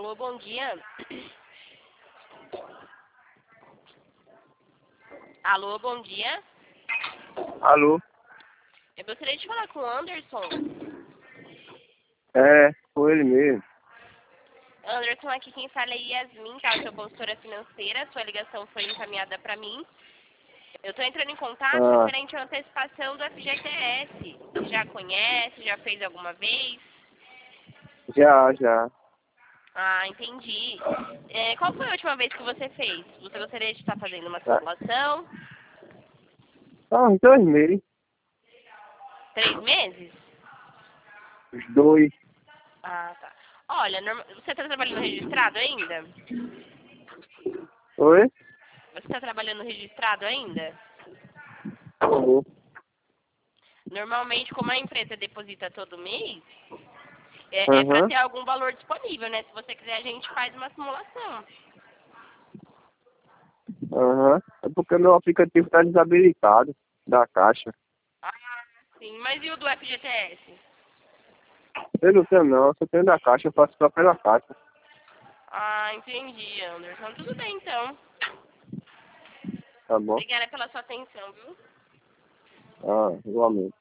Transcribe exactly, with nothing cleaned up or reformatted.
Alô, bom dia. Alô, bom dia. Alô? Eu gostaria de falar com o Anderson. É, foi ele mesmo. Anderson, aqui quem fala é Yasmin, tá? Eu sou consultora financeira, sua ligação foi encaminhada para mim. Eu estou entrando em contato Ah, referente à antecipação do F G T S. Você já conhece, já fez alguma vez? já, já. Ah, entendi. É, qual foi a última vez que você fez? Você gostaria de estar fazendo uma Tá. simulação? Ah, uns dois meses. Três meses? Os dois. Ah, tá. Olha, norma- você está trabalhando registrado ainda? Oi? Você está trabalhando registrado ainda? Alô? Normalmente, como a empresa deposita todo mês, é, é para Aham, ter algum valor disponível, né? Se você quiser, a gente faz uma simulação. aham. É porque meu aplicativo tá desabilitado da caixa. Ah, sim. Mas e o do F G T S? Eu não tenho não, eu só tenho da caixa, eu faço só pela caixa. Ah, entendi, Anderson. Tudo bem, então. Tá bom? Obrigada pela sua atenção, viu? Ah, igualmente.